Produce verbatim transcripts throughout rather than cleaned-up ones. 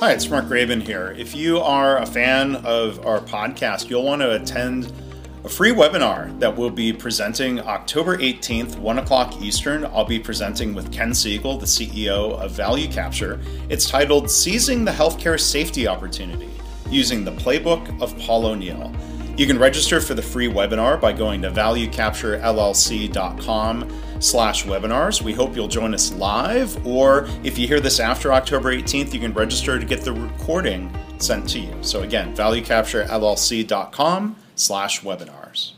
Hi, it's Mark Raven here. If you are a fan of our podcast, you'll want to attend a free webinar that will be presenting October eighteenth, one o'clock Eastern. I'll be presenting with Ken Siegel, the C E O of Value Capture. It's titled Seizing the Healthcare Safety Opportunity, using the playbook of Paul O'Neill. You can register for the free webinar by going to value capture l l c dot com slash webinars. We hope you'll join us live, or if you hear this after October eighteenth, you can register to get the recording sent to you. So again, value capture l l c dot com slash webinars.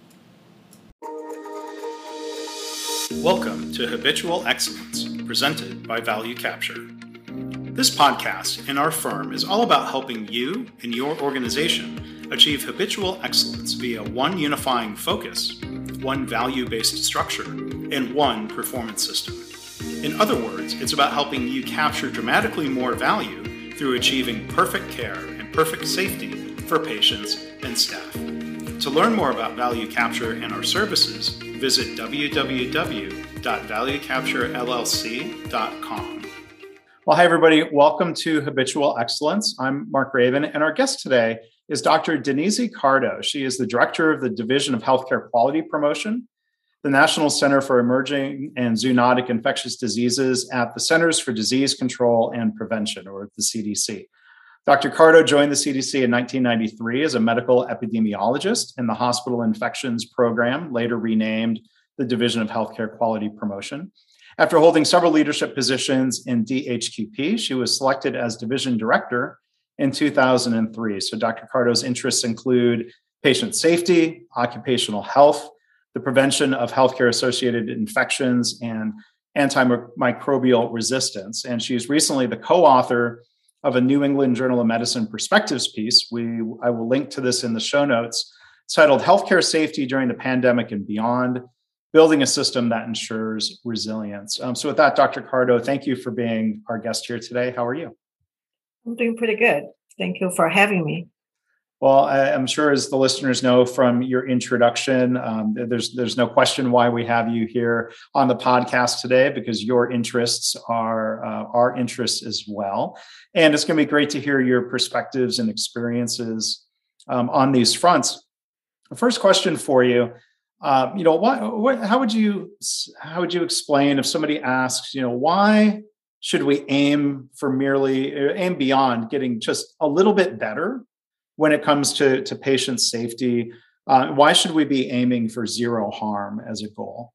Welcome to Habitual Excellence, presented by Value Capture. This podcast in our firm is all about helping you and your organization achieve habitual excellence via one unifying focus, one value-based structure, and one performance system. In other words, it's about helping you capture dramatically more value through achieving perfect care and perfect safety for patients and staff. To learn more about Value Capture and our services, visit w w w dot value capture l l c dot com. Well, hi, everybody. Welcome to Habitual Excellence. I'm Mark Raven, and our guest today is Doctor Denise Cardo. She is the Director of the Division of Healthcare Quality Promotion, the National Center for Emerging and Zoonotic Infectious Diseases at the Centers for Disease Control and Prevention, or the C D C. Doctor Cardo joined the C D C in nineteen ninety-three as a medical epidemiologist in the Hospital Infections Program, later renamed the Division of Healthcare Quality Promotion. After holding several leadership positions in D H Q P, she was selected as Division Director in two thousand three. So Doctor Cardo's interests include patient safety, occupational health, the prevention of healthcare-associated infections, and antimicrobial resistance. And she's recently the co-author of a New England Journal of Medicine Perspectives piece. We, I will link to this in the show notes. It's titled Healthcare Safety During the Pandemic and Beyond, Building a System that Ensures Resilience. Um, so with that, Doctor Cardo, thank you for being our guest here today. How are you? I'm doing pretty good. Thank you for having me. Well, I'm sure as the listeners know from your introduction, um, there's there's no question why we have you here on the podcast today, because your interests are uh, our interests as well. And it's going to be great to hear your perspectives and experiences um, on these fronts. The first question for you, uh, you know, what, what, how would you how would you explain if somebody asks, you know, why should we aim for merely aim beyond getting just a little bit better when it comes to, to patient safety? Uh, why should we be aiming for zero harm as a goal?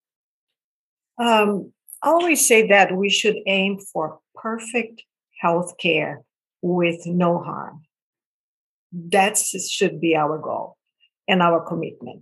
Um, I always say that we should aim for perfect health care with no harm. That should be our goal and our commitment.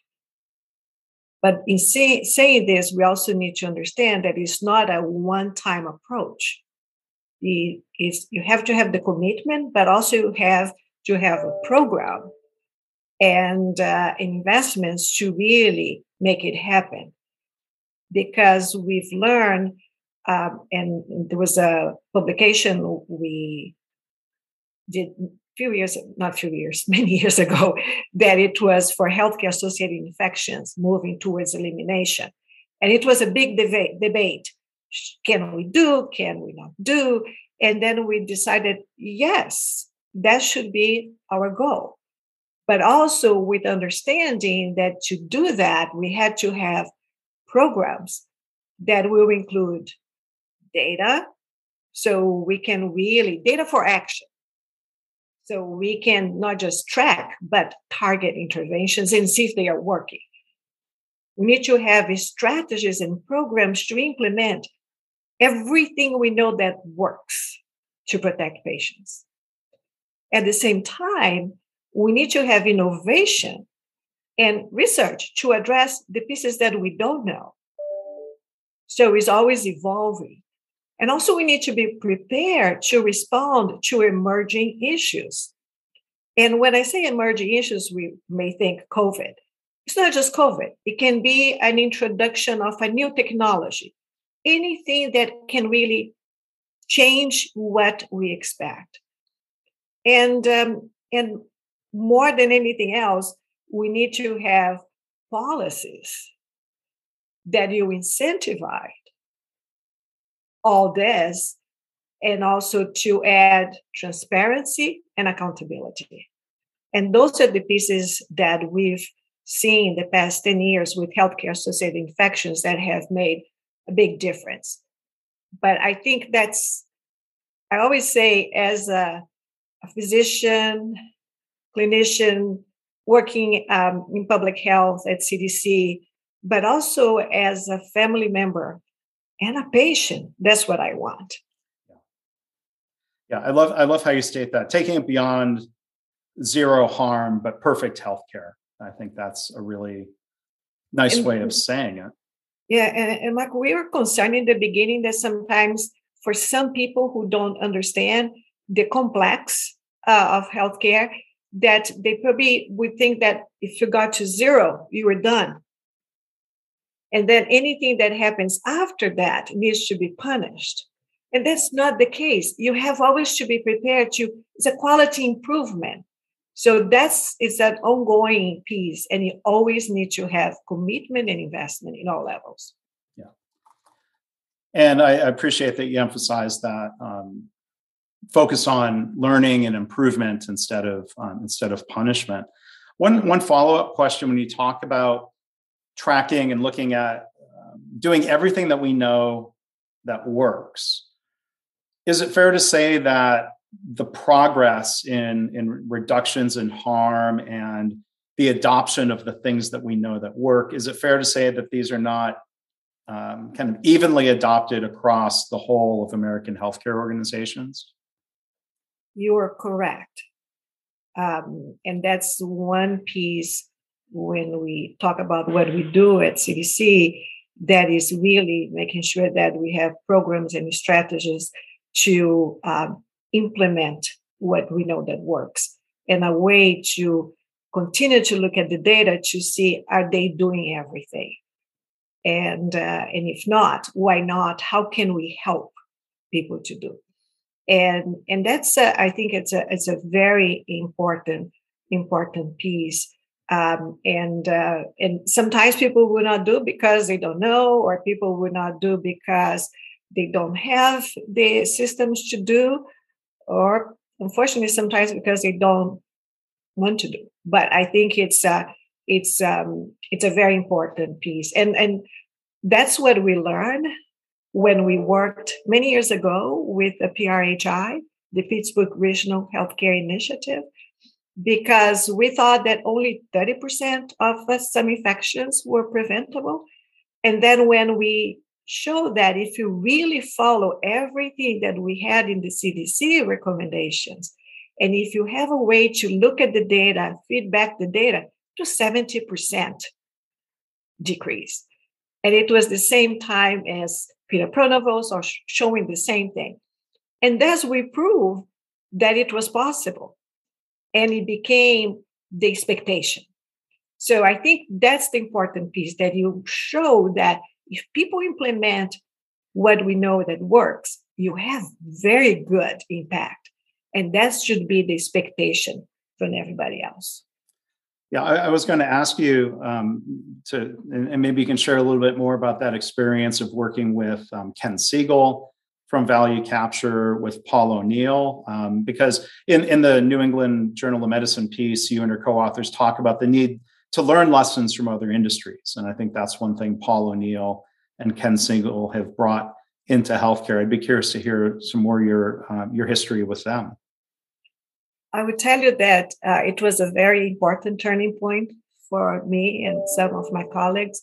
But in say, saying this, we also need to understand that it's not a one-time approach. It is, you have to have the commitment, but also you have to have a program and uh, investments to really make it happen. Because we've learned, um, and there was a publication we did few years, not few years, many years ago, that it was for healthcare-associated infections moving towards elimination. And it was a big debate, debate. Can we do, can we not do? And then we decided, yes, that should be our goal. But also with understanding that to do that, we had to have programs that will include data, so we can really, data for action. So we can not just track, but target interventions and see if they are working. We need to have strategies and programs to implement everything we know that works to protect patients. At the same time, we need to have innovation and research to address the pieces that we don't know. So it's always evolving. And also we need to be prepared to respond to emerging issues. And when I say emerging issues, we may think COVID. It's not just COVID. It can be an introduction of a new technology, anything that can really change what we expect. And, um, and more than anything else, we need to have policies that you incentivize all this and also to add transparency and accountability. And those are the pieces that we've seen in the past ten years with healthcare associated infections that have made a big difference. But I think that's, I always say, as a, a physician, clinician, working um, in public health at C D C, but also as a family member and a patient, that's what I want. Yeah, yeah I love I love how you state that, taking it beyond zero harm, but perfect healthcare. I think that's a really nice and, way of saying it. Yeah, and, and like we were concerned in the beginning that sometimes for some people who don't understand the complex uh, of healthcare, that they probably would think that if you got to zero, you were done. And then anything that happens after that needs to be punished. And that's not the case. You have always to be prepared to, it's a quality improvement. So that's, it's that ongoing piece. And you always need to have commitment and investment in all levels. Yeah. And I appreciate that you emphasize that um, focus on learning and improvement instead of um, instead of punishment. One, one follow-up question, when you talk about tracking and looking at um, doing everything that we know that works, is it fair to say that the progress in, in reductions in harm and the adoption of the things that we know that work, is it fair to say that these are not um, kind of evenly adopted across the whole of American healthcare organizations? You are correct. Um, and that's one piece when we talk about what we do at C D C, that is really making sure that we have programs and strategies to um, implement what we know that works, and a way to continue to look at the data to see, are they doing everything? And, uh, and if not, why not? How can we help people to do? And, and that's, a, I think it's a, it's a very important, important piece. Um, and, uh, and sometimes people will not do because they don't know, or people will not do because they don't have the systems to do, or unfortunately, sometimes because they don't want to do. But I think it's a, it's um, it's a very important piece, and and that's what we learned when we worked many years ago with the P R H I, the Pittsburgh Regional Healthcare Initiative, because we thought that only thirty percent of some infections were preventable, and then when we show that if you really follow everything that we had in the C D C recommendations, and if you have a way to look at the data, feedback the data, to seventy percent decrease. And it was the same time as piopronovos, or sh- showing the same thing. And thus we proved that it was possible. And it became the expectation. So I think that's the important piece, that you show that if people implement what we know that works, you have very good impact. And that should be the expectation from everybody else. Yeah, I, I was going to ask you um, to, and, and maybe you can share a little bit more about that experience of working with um, Ken Siegel from Value Capture, with Paul O'Neill, um, because in, in the New England Journal of Medicine piece, you and your co-authors talk about the need to learn lessons from other industries. And I think that's one thing Paul O'Neill and Ken Siegel have brought into healthcare. I'd be curious to hear some more of your, um, your history with them. I would tell you that uh, it was a very important turning point for me and some of my colleagues.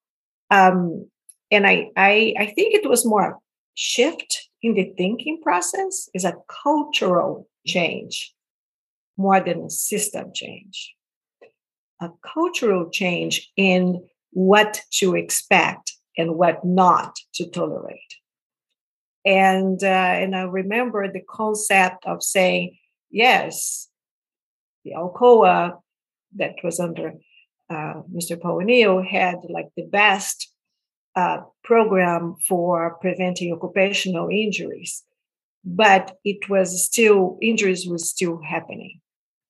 Um, and I, I, I think it was more a shift in the thinking process, is a cultural change more than a system change. A cultural change in what to expect and what not to tolerate. And, uh, and I remember the concept of saying, yes, the Alcoa that was under uh, Mister Paul O'Neill had like the best uh, program for preventing occupational injuries, but it was still, injuries were still happening.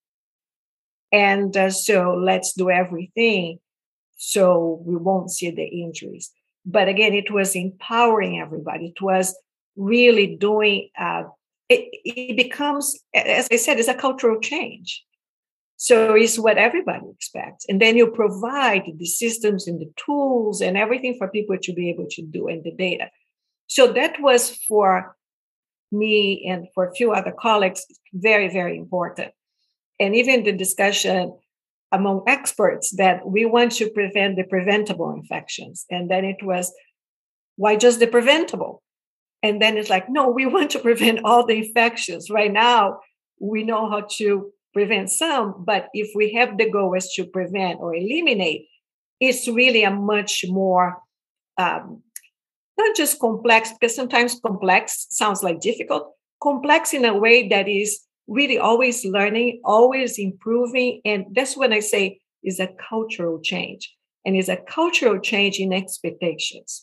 And uh, so let's do everything so we won't see the injuries. But again, it was empowering everybody. It was really doing, uh, it, it becomes, as I said, it's a cultural change. So it's what everybody expects. And then you provide the systems and the tools and everything for people to be able to do, and the data. So that was for me and for a few other colleagues very, very important. And even the discussion among experts that we want to prevent the preventable infections. And then it was, why just the preventable? And then it's like, no, we want to prevent all the infections. Right now, we know how to prevent some, but if we have the goal is to prevent or eliminate, it's really a much more, um, not just complex, because sometimes complex sounds like difficult, complex in a way that is really always learning, always improving. And that's when I say is a cultural change, and is a cultural change in expectations.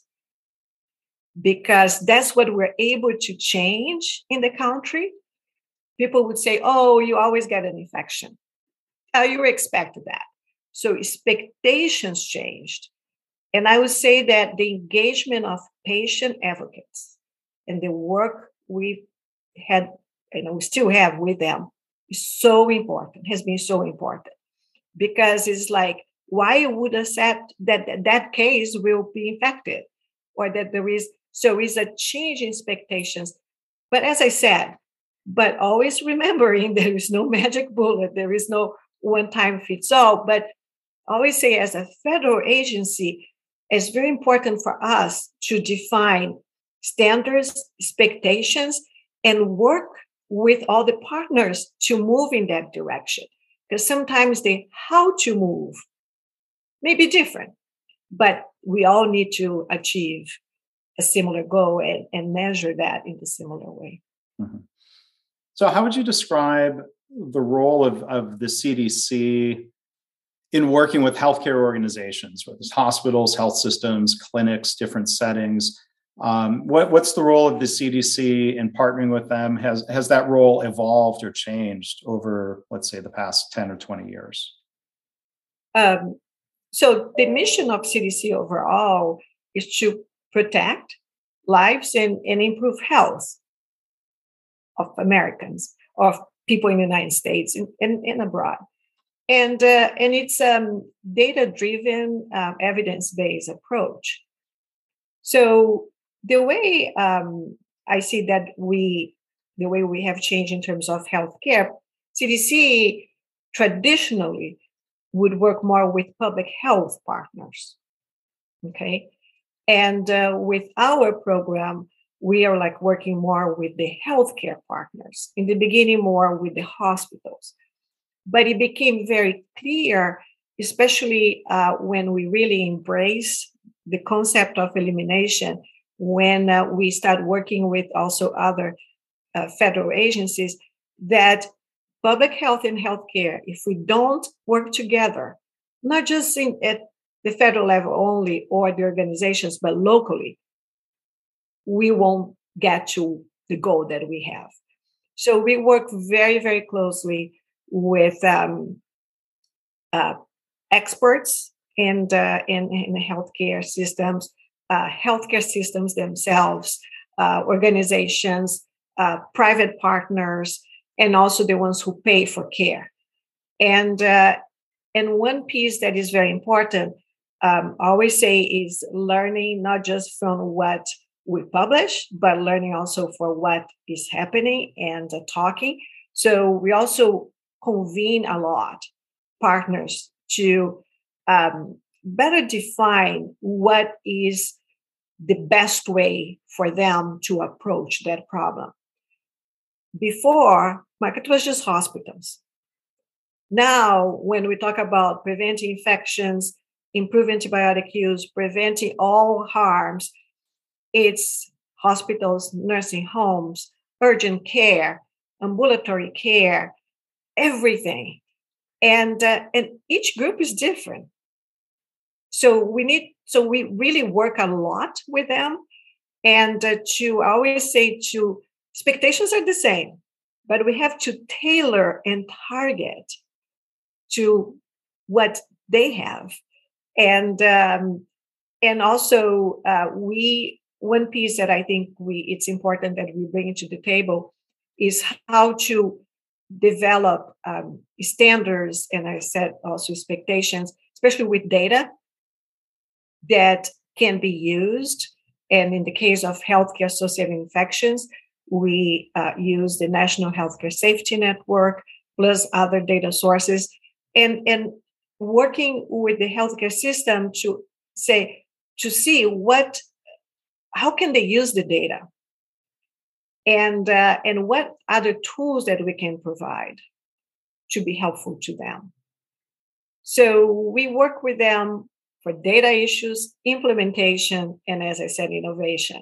Because that's what we're able to change in the country. People would say, oh, you always get an infection. Uh, you expect that. So expectations changed. And I would say that the engagement of patient advocates and the work we had, you know, we still have with them is so important, has been so important. Because it's like, why would accept that that case will be infected, or that there is, so it's a change in expectations. But as I said, but always remembering there is no magic bullet, there is no one time fits all. But I always say, as a federal agency, it's very important for us to define standards, expectations, and work with all the partners to move in that direction. Because sometimes the how to move may be different, but we all need to achieve a similar goal and, and measure that in a similar way. Mm-hmm. So how would you describe the role of, of the C D C in working with healthcare organizations, whether it's hospitals, health systems, clinics, different settings? Um, what, what's the role of the C D C in partnering with them? Has, has that role evolved or changed over, let's say, the past ten or twenty years? Um, so the mission of C D C overall is to protect lives and, and improve health of Americans, of people in the United States and, and, and abroad. And, uh, and it's a um, data-driven, uh, evidence-based approach. So the way um, I see that we, the way we have changed in terms of healthcare, C D C traditionally would work more with public health partners, okay? And uh, with our program, we are like working more with the healthcare partners. In the beginning, more with the hospitals. But it became very clear, especially uh, when we really embrace the concept of elimination, when uh, we start working with also other uh, federal agencies, that public health and healthcare, if we don't work together, not just in, at the federal level only or the organizations, but locally, we won't get to the goal that we have. So we work very, very closely with um, uh, experts in, uh, in, in the healthcare systems, uh, healthcare systems themselves, uh, organizations, uh, private partners, and also the ones who pay for care. And, uh, and one piece that is very important, um, I always say, is learning not just from what we publish, but learning also for what is happening and uh, talking. So we also convene a lot partners to um, better define what is the best way for them to approach that problem. Before, market was just hospitals. Now, when we talk about preventing infections, improving antibiotic use, preventing all harms, it's hospitals, nursing homes, urgent care, ambulatory care, everything. And, uh, and each group is different. So we need, so we really work a lot with them. And uh, to, I always say to, expectations are the same, but we have to tailor and target to what they have. And, um, and also uh, we, one piece that I think we it's important that we bring to the table is how to develop um, standards, and I said also expectations, especially with data that can be used. And in the case of healthcare associated infections, we uh, use the National Healthcare Safety Network plus other data sources, and, and working with the healthcare system to say, to see what, how can they use the data, and uh, and what other tools that we can provide to be helpful to them. So we work with them for data issues, implementation, and as I said, innovation.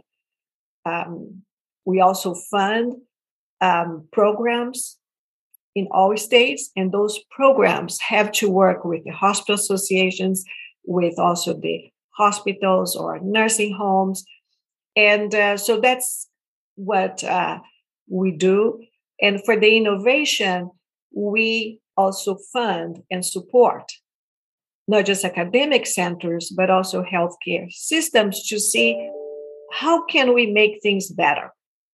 Um, we also fund um, programs in all states, and those programs have to work with the hospital associations, with also the hospitals or nursing homes. And uh, so that's what uh, we do. And for the innovation, we also fund and support not just academic centers, but also healthcare systems to see how can we make things better.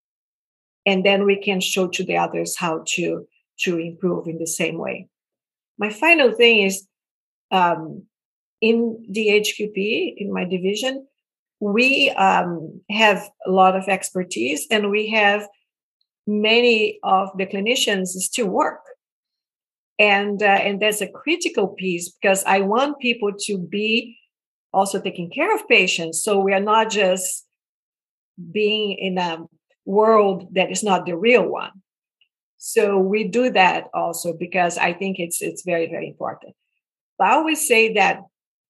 And then we can show to the others how to, to improve in the same way. My final thing is um, in the H Q P, in my division, we um, have a lot of expertise, and we have many of the clinicians still work. And, uh, and that's a critical piece, because I want people to be also taking care of patients. So we are not just being in a world that is not the real one. So we do that also because I think it's it's very, very important. But I always say that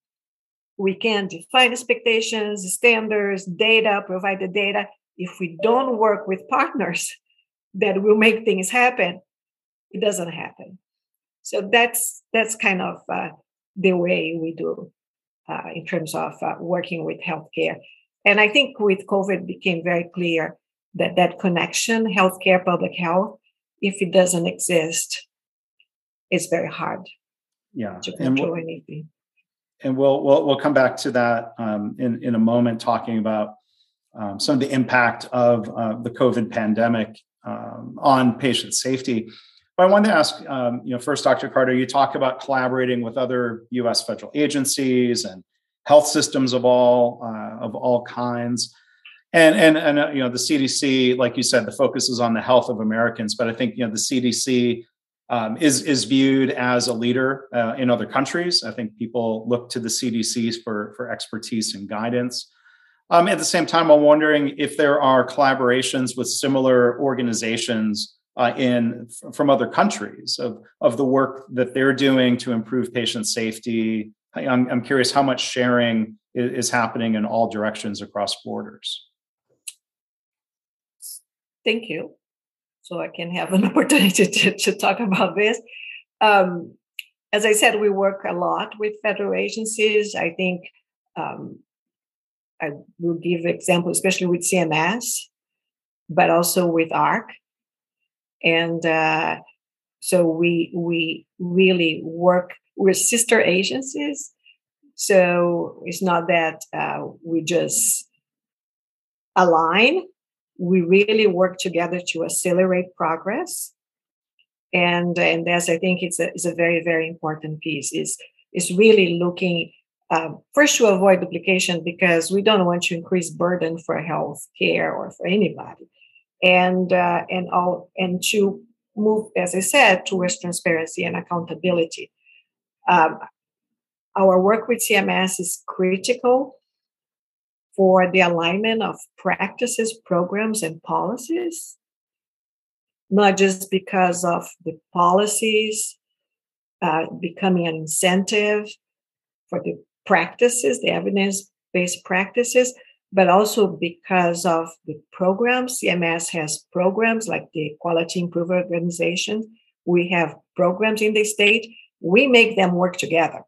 we can define expectations, standards, data, provide the data. If we don't work with partners that will make things happen, it doesn't happen. So that's that's kind of uh, the way we do uh, in terms of uh, working with healthcare. And I think with COVID became very clear that that connection, healthcare, public health, if it doesn't exist, it's very hard yeah. to control we'll, anything. And we'll, we'll we'll come back to that um, in, in a moment, talking about um, some of the impact of uh, the COVID pandemic um, on patient safety. But I wanted to ask, um, you know, first, Doctor Carter, you talk about collaborating with other U S federal agencies and health systems of all uh, of all kinds, and and and uh, you know, the C D C, like you said, the focus is on the health of Americans. But I think you know the C D C um, is is viewed as a leader uh, in other countries. I think people look to the C D Cs for for expertise and guidance. Um, at the same time, I'm wondering if there are collaborations with similar organizations Uh, in from other countries of of the work that they're doing to improve patient safety. I'm, I'm curious how much sharing is, is happening in all directions across borders. Thank you. So I can have an opportunity to, to talk about this. Um, as I said, we work a lot with federal agencies. I think um, I will give example, especially with C M S, but also with A R C. And uh, so we we really work with sister agencies. So it's not that uh, we just align. We really work together to accelerate progress. And and as I think it's a it's a very, very important piece is is really looking um, first to avoid duplication, because we don't want to increase burden for health care or for anybody. And uh, and all and to move, as I said, towards transparency and accountability. Um, our work with C M S is critical for the alignment of practices, programs, and policies, not just because of the policies uh, becoming an incentive for the practices, the evidence-based practices, but also because of the programs. C M S has programs like the Quality Improvement Organization. We have programs in the state. We make them work together.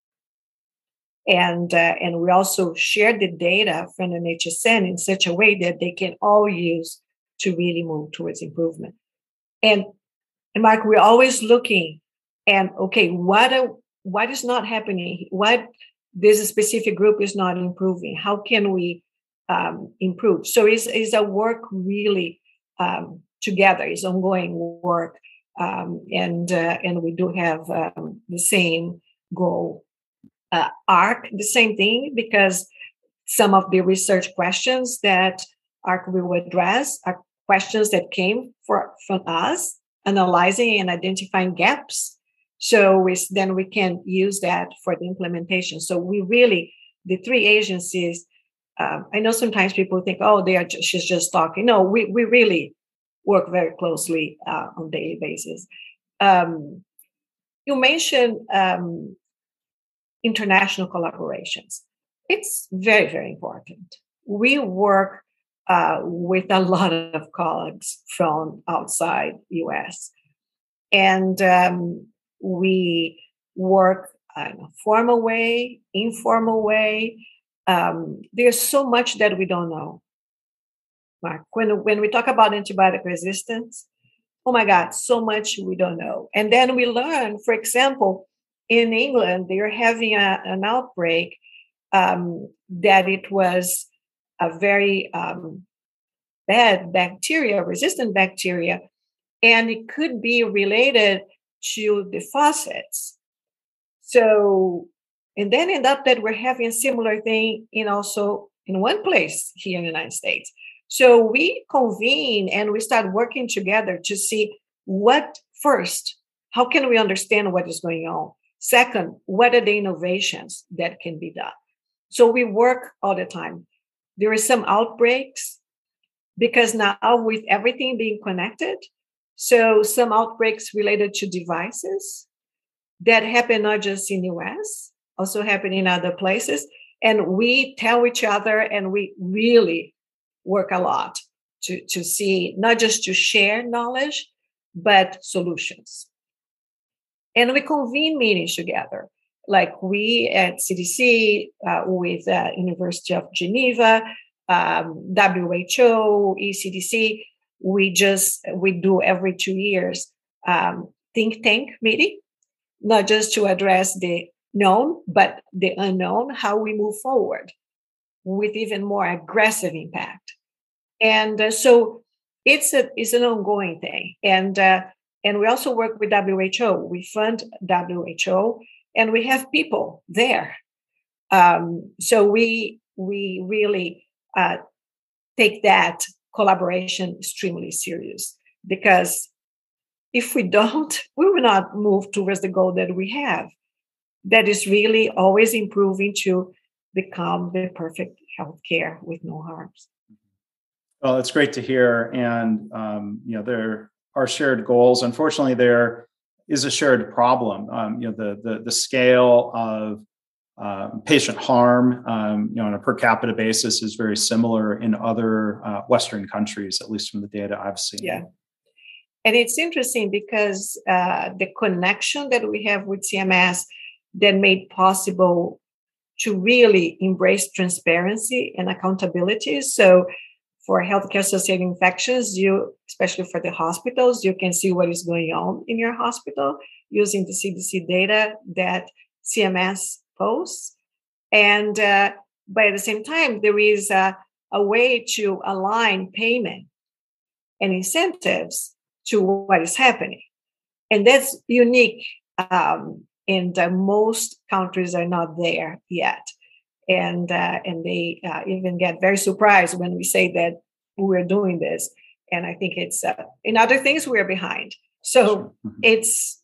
And, uh, and we also share the data from N H S N in such a way that they can all use to really move towards improvement. And, and Mark, we're always looking and, okay, what, are, what is not happening? What this specific group is not improving? How can we um, improved. So it's, it's a work really um, together. It's ongoing work, um, and uh, and we do have um, the same goal. Uh, A R C, the same thing, because some of the research questions that A R C will address are questions that came for, from us, analyzing and identifying gaps. So we, then we can use that for the implementation. So we really, the three agencies, um, I know sometimes people think, oh, they are just, she's just talking. No, we, we really work very closely uh, on a daily basis. Um, you mentioned um, international collaborations. It's very, very important. We work uh, with a lot of colleagues from outside U S, and um, we work in a formal way, informal way. Um, there's so much that we don't know. Mark, when, when we talk about antibiotic resistance, oh my God, so much we don't know. And then we learn, for example, in England, they're having a, an outbreak um, that it was a very um, bad bacteria, resistant bacteria, and it could be related to the faucets. So, and then end up that we're having a similar thing in also in one place here in the United States. So we convene and we start working together to see what first, how can we understand what is going on? Second, what are the innovations that can be done? So we work all the time. There are some outbreaks because now with everything being connected, so some outbreaks related to devices that happen not just in the U S, also happen in other places. And we tell each other and we really work a lot to, to see, not just to share knowledge, but solutions. And we convene meetings together, like we at C D C uh, with uh, University of Geneva, um, W H O, E C D C. We just, we do every two years um, think tank meeting, not just to address the known, but the unknown, how we move forward with even more aggressive impact. And uh, so it's a it's an ongoing thing. And uh, and we also work with W H O. We fund W H O, and we have people there. Um, so we we really uh, take that collaboration extremely serious, because if we don't, we will not move towards the goal that we have. That is really always improving to become the perfect healthcare with no harms. Well, it's great to hear. And, um, you know, there are shared goals. Unfortunately, there is a shared problem. Um, you know, the, the, the scale of uh, patient harm, um, you know, on a per capita basis is very similar in other uh, Western countries, at least from the data I've seen. Yeah. And it's interesting because uh, the connection that we have with C M S that made possible to really embrace transparency and accountability. So for healthcare-associated infections, you, especially for the hospitals, you can see what is going on in your hospital using the C D C data that C M S posts. And uh, but at the same time, there is a, a way to align payment and incentives to what is happening. And that's unique. Um, and uh, most countries are not there yet. And uh, and they uh, even get very surprised when we say that we're doing this. And I think it's, uh, in other things, we're behind. So Sure. Mm-hmm. It's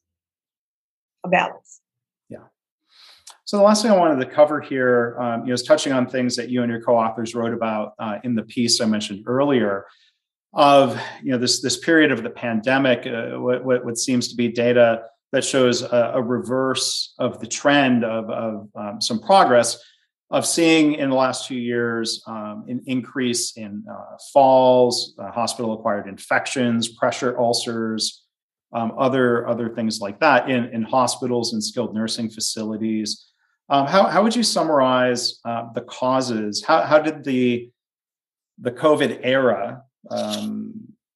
a balance. Yeah. So the last thing I wanted to cover here, um, you know, is touching on things that you and your co-authors wrote about uh, in the piece I mentioned earlier of, you know, this, this period of the pandemic, uh, what, what, what seems to be data that shows a, a reverse of the trend of, of um, some progress of seeing in the last few years um, an increase in uh, falls, uh, hospital-acquired infections, pressure ulcers, um, other, other things like that in, in hospitals and skilled nursing facilities. Um, how, how would you summarize uh, the causes? How, how did the, the COVID era um,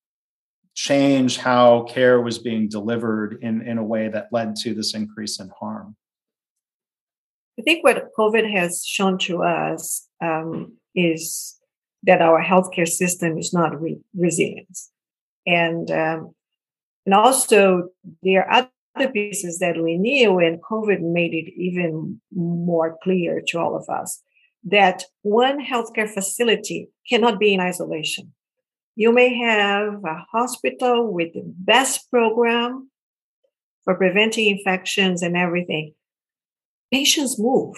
change how care was being delivered in, in a way that led to this increase in harm? I think what COVID has shown to us um, is that our healthcare system is not re- resilient. And, um, and also, there are other pieces that we knew, and COVID made it even more clear to all of us, that one healthcare facility cannot be in isolation. You may have a hospital with the best program for preventing infections and everything. Patients move.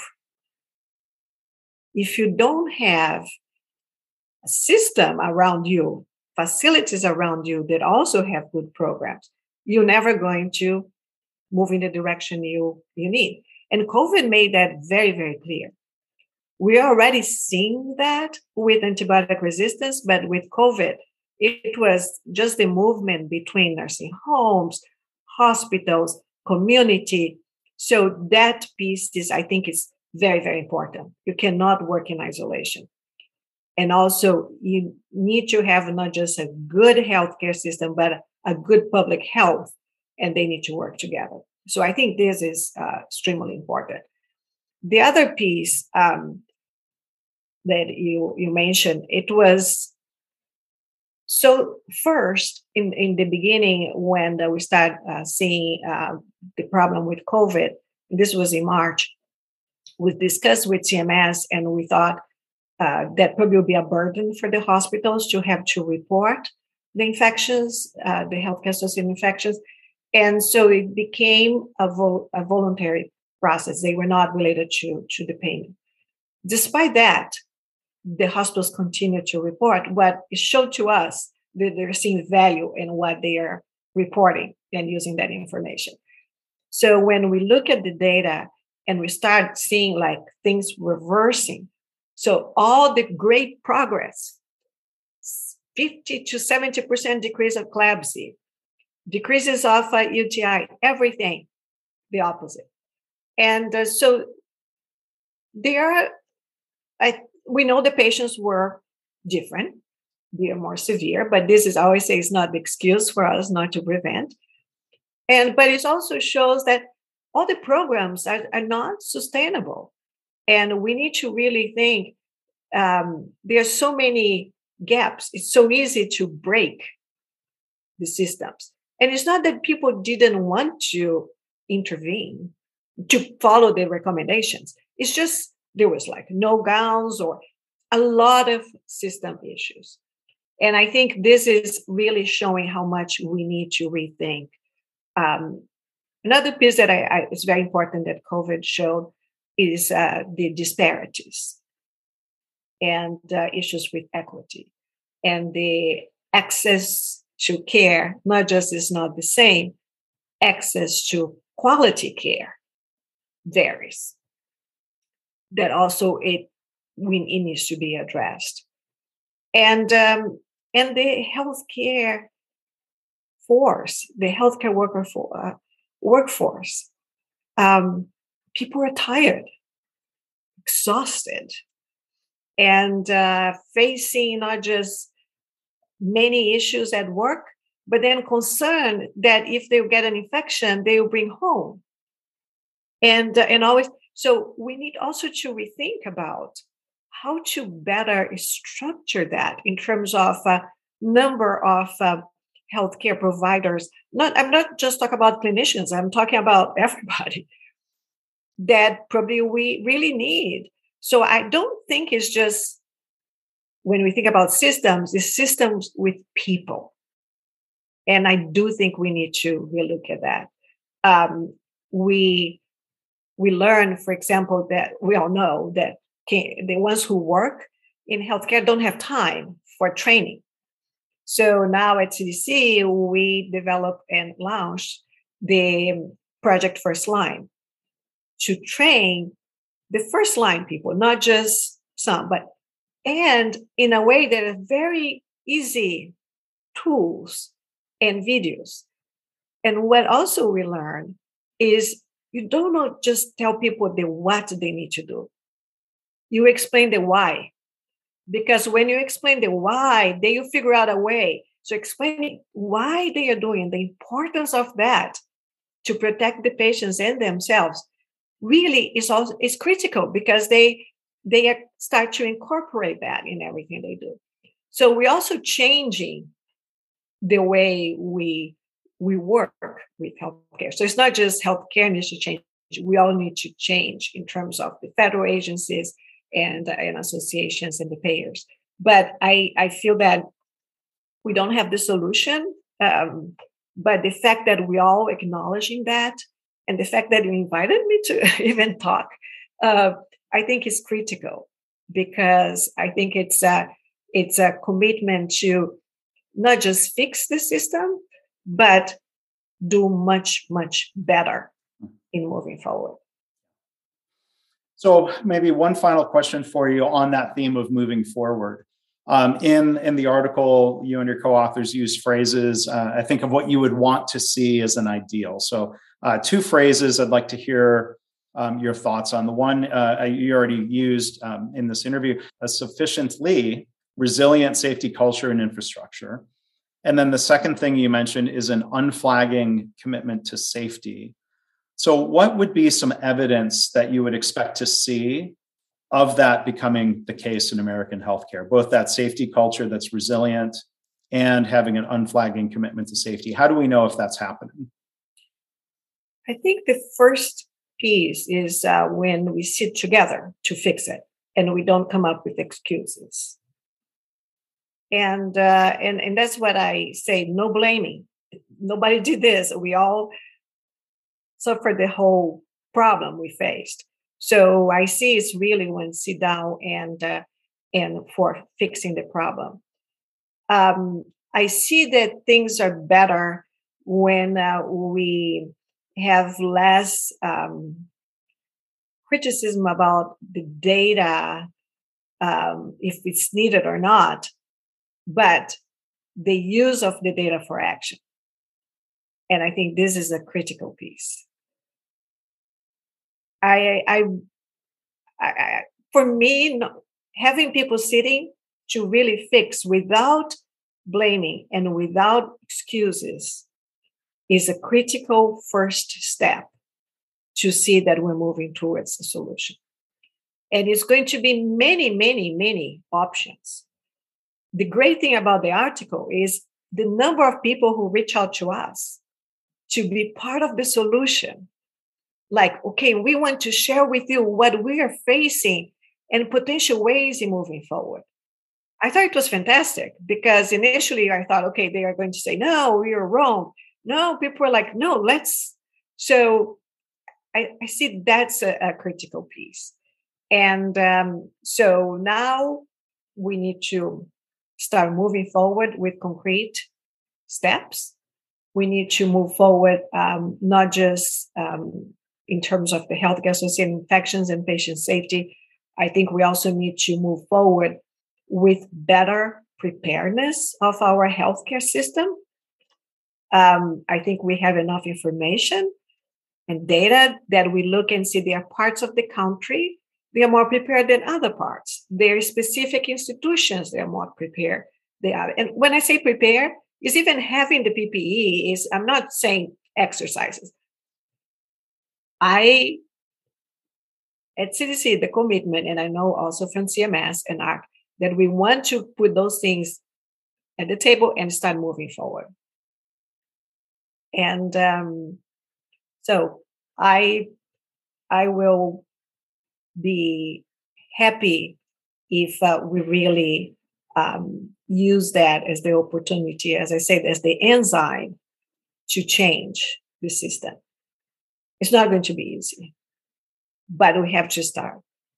If you don't have a system around you, facilities around you that also have good programs, you're never going to move in the direction you, you need. And COVID made that very, very clear. We're already seeing that with antibiotic resistance, but with COVID, it was just the movement between nursing homes, hospitals, community. So that piece is, I think, is very, very important. You cannot work in isolation. And also, you need to have not just a good healthcare system, but a good public health, and they need to work together. So I think this is uh, extremely important. The other piece um, that you, you mentioned, it was, so first, in, in the beginning, when we started uh, seeing uh, the problem with COVID, this was in March, we discussed with C M S, and we thought, Uh, that probably will be a burden for the hospitals to have to report the infections, uh, the healthcare associated infections. And so it became a, vol- a voluntary process. They were not related to, to the payment. Despite that, the hospitals continue to report. What it showed to us that they're seeing value in what they are reporting and using that information. So when we look at the data and we start seeing like things reversing, so all the great progress, fifty to seventy percent decrease of CLABSI, decreases of uh, U T I, everything, the opposite. And uh, so there are, I, we know the patients were different. They are more severe, but this is, I always say, it's not the excuse for us not to prevent. And, but it also shows that all the programs are, are not sustainable. And we need to really think, um, there are so many gaps. It's so easy to break the systems. And it's not that people didn't want to intervene, to follow the recommendations. It's just there was like no gowns or a lot of system issues. And I think this is really showing how much we need to rethink. Um, another piece that I, I, is very important that COVID showed is uh, the disparities and uh, issues with equity, and the access to care, not just is not the same, access to quality care varies. That also it, it needs to be addressed. And, um, and the healthcare force, the healthcare worker for, uh, workforce, um, people are tired, exhausted, and uh, facing not just many issues at work, but then concerned that if they get an infection, they will bring home. And, uh, and always, so we need also to rethink about how to better structure that in terms of uh, number of uh, healthcare providers. Not, I'm not just talking about clinicians, I'm talking about everybody that probably we really need. So I don't think it's just when we think about systems, it's systems with people. And I do think we need to relook at that. Um, we we learn, for example, that we all know that can, the ones who work in healthcare don't have time for training. So now at C D C, we developed and launched the Project First Line to train the first line people, not just some, but and in a way that are very easy tools and videos. And what also we learn is you don't not just tell people the what they need to do. You explain the why. Because when you explain the why, then you figure out a way. So explaining why they are doing, the importance of that to protect the patients and themselves really is also is critical, because they they start to incorporate that in everything they do. So we're also changing the way we we work with healthcare. So it's not just healthcare needs to change. We all need to change in terms of the federal agencies and, and associations and the payers. But I, I feel that we don't have the solution. Um, but the fact that we're all acknowledging that, and the fact that you invited me to even talk, uh, I think is critical, because I think it's a, it's a commitment to not just fix the system, but do much, much better in moving forward. So maybe one final question for you on that theme of moving forward. Um, in, in the article, you and your co-authors use phrases, uh, I think, of what you would want to see as an ideal. So uh, two phrases I'd like to hear um, your thoughts on. The one uh, you already used um, in this interview, a sufficiently resilient safety culture and infrastructure. And then the second thing you mentioned is an unflagging commitment to safety. So what would be some evidence that you would expect to see of that becoming the case in American healthcare, both that safety culture that's resilient and having an unflagging commitment to safety? How do we know if that's happening? I think the first piece is uh, when we sit together to fix it and we don't come up with excuses. And, uh, and, and that's what I say, no blaming. Nobody did this. We all suffered the whole problem we faced. So I see it's really when sit down and uh, and for fixing the problem. Um, I see that things are better when uh, we have less um, criticism about the data, um, if it's needed or not, but the use of the data for action. And I think this is a critical piece. I, I, I, for me, having people sitting to really fix without blaming and without excuses is a critical first step to see that we're moving towards a solution. And it's going to be many, many, many options. The great thing about the article is the number of people who reach out to us to be part of the solution. Like, okay, we want to share with you what we are facing and potential ways in moving forward. I thought it was fantastic, because initially I thought, okay, they are going to say, no, you're wrong. No, people are like, no, let's. So I, I see that's a, a critical piece. And um, so now we need to start moving forward with concrete steps. We need to move forward, um, not just um, in terms of the healthcare associated infections and patient safety. I think we also need to move forward with better preparedness of our healthcare system. Um, I think we have enough information and data that we look and see there are parts of the country they are more prepared than other parts. There are specific institutions that are more prepared. They are, and when I say prepare, is even having the P P E. Is I'm not saying exercises. I, at C D C, the commitment, and I know also from C M S and A R C, that we want to put those things at the table and start moving forward. And um, so I, I will be happy if uh, we really um, use that as the opportunity, as I said, as the enzyme to change the system. It's not going to be easy, but we have to start.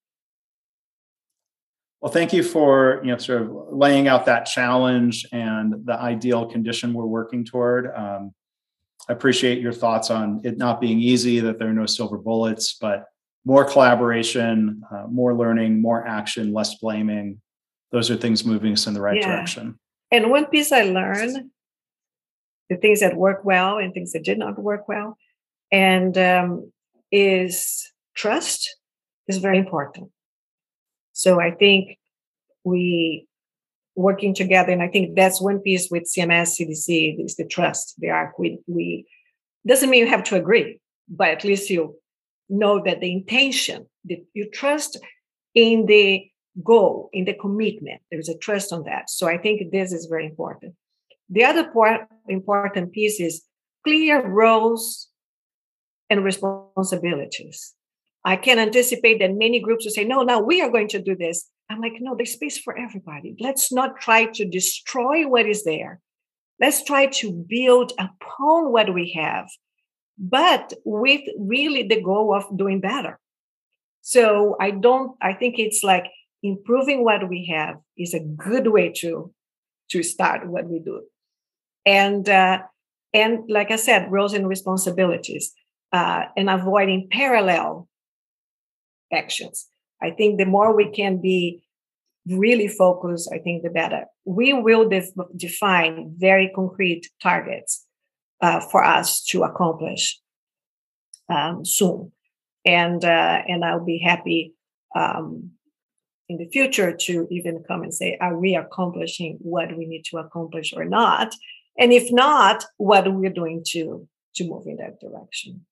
Well, thank you for, you know, sort of laying out that challenge and the ideal condition we're working toward. Um, I appreciate your thoughts on it not being easy, that there are no silver bullets, but more collaboration, uh, more learning, more action, less blaming. Those are things moving us in the right yeah. direction. And one piece I learned, the things that work well and things that did not work well, and um, is trust is very important. So I think we working together, and I think that's one piece with C M S, C D C, is the trust. The A R C, we, we doesn't mean you have to agree, but at least you know that the intention, that you trust in the goal, in the commitment. There's a trust on that. So I think this is very important. The other part, important piece is clear roles and responsibilities. I can anticipate that many groups will say, no, now we are going to do this. I'm like, no, there's space for everybody. Let's not try to destroy what is there. Let's try to build upon what we have, but with really the goal of doing better. So I don't, I think it's like improving what we have is a good way to, to start what we do. And, uh, and like I said, roles and responsibilities, uh, and avoiding parallel actions. I think the more we can be really focused, I think the better. We will def- define very concrete targets uh, for us to accomplish um, soon. And uh, and I'll be happy um, in the future to even come and say, are we accomplishing what we need to accomplish or not? And if not, what are we doing to, to move in that direction?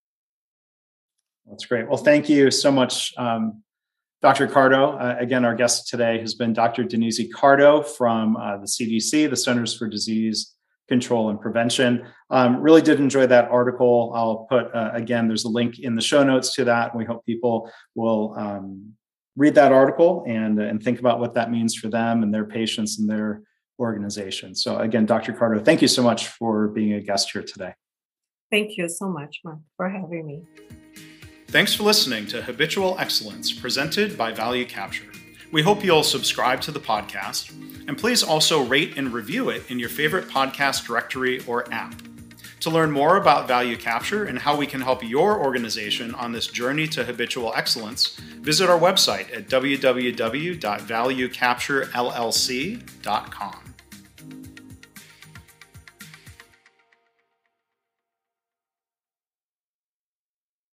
That's great. Well, thank you so much, um, Doctor Cardo. Uh, again, our guest today has been Doctor Denise Cardo from uh, the C D C, the Centers for Disease Control and Prevention. Um, really did enjoy that article. I'll put, uh, again, there's a link in the show notes to that. And we hope people will um, read that article and, and think about what that means for them and their patients and their organization. So again, Doctor Cardo, thank you so much for being a guest here today. Thank you so much, Mark, for having me. Thanks for listening to Habitual Excellence, presented by Value Capture. We hope you'll subscribe to the podcast, and please also rate and review it in your favorite podcast directory or app. To learn more about Value Capture and how we can help your organization on this journey to habitual excellence, visit our website at w w w dot value capture l l c dot com.